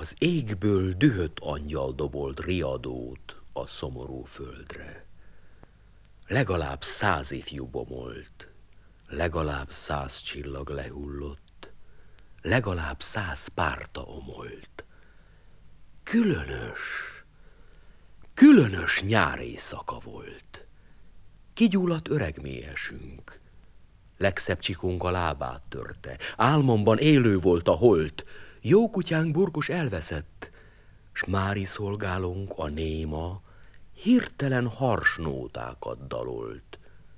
Az égből dühött angyal dobolt riadót a szomorú földre. Legalább 100 ifjú bomolt, legalább 100 csillag lehullott, legalább 100 párta omolt. Különös nyáréjszaka volt. Kigyulladt öreg méhesünk, legszebb csikunk a lábát törte, álmomban élő volt a holt, jó kutyánk Burkus elveszett, s mári szolgálónk a néma hirtelen harsnótákat dalolt.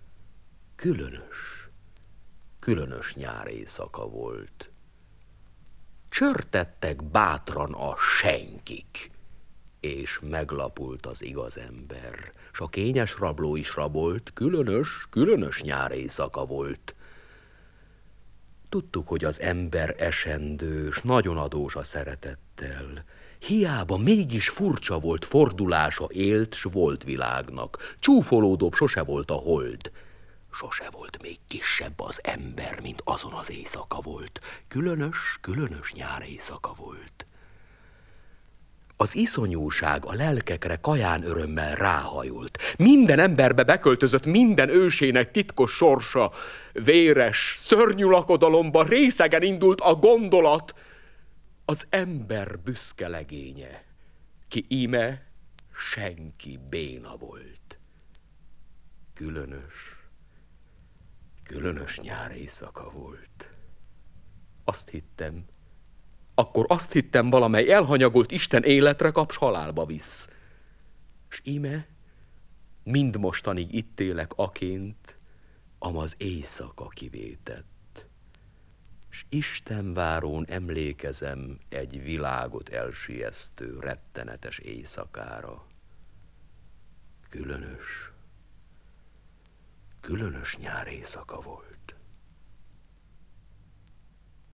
Különös nyáréjszaka volt. Csörtettek bátran a senkik, és meglapult az igaz ember, s a kényes rabló is rabolt, különös nyáréjszaka volt. Tudtuk, hogy az ember esendő, s nagyon adós a szeretettel. Hiába mégis furcsa volt fordulása élt, s volt világnak. Csúfolódóbb sose volt a hold. Sose volt még kisebb az ember, mint azon az éjszaka volt. Különös nyáréjszaka volt. Az iszonyúság a lelkekre kaján örömmel ráhajolt. Minden emberbe beköltözött minden ősének titkos sorsa. Véres, szörnyű lakodalomba részegen indult a gondolat. Az ember büszke legénye, ki íme senki béna volt. Különös nyáréjszaka volt. Akkor azt hittem, valamely elhanyagolt Isten életre kap, s halálba visz. S íme, mind mostanig itt élek aként, amaz éjszaka kivétett. S Istenvárón emlékezem egy világot elsijesztő, rettenetes éjszakára. Különös nyáréjszaka volt.